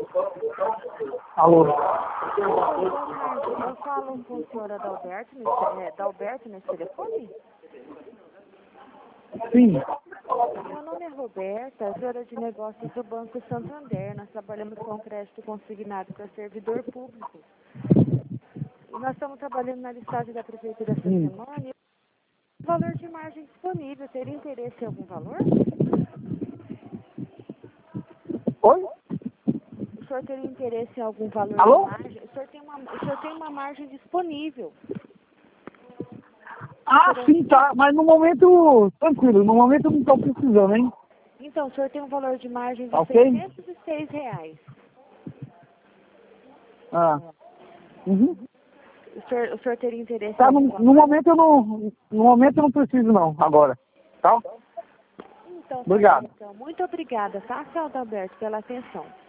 Alô? Boa tarde. Eu falo com a senhora Dalberto nesse telefone? Sim. Meu nome é Roberta, senhora de negócios do Banco Santander. Nós trabalhamos com crédito consignado para servidor público. E nós estamos trabalhando na listagem da prefeitura essa semana. E o valor de margem disponível, teria interesse em algum valor? Oi? O senhor teria interesse em algum valor Alô? de margem? O senhor tem uma margem disponível. Ah, sim, tá. Mas no momento, tranquilo. No momento eu não estou precisando, hein? Então, o senhor tem um valor de margem de Ok? R$ 606. Ah. Uhum. O senhor teria interesse em Tá, algum no valor? momento eu não. No momento eu não preciso não, agora. Tá? Então, tá bom, Obrigado. então. Muito obrigada, tá, seu Adalberto, pela atenção.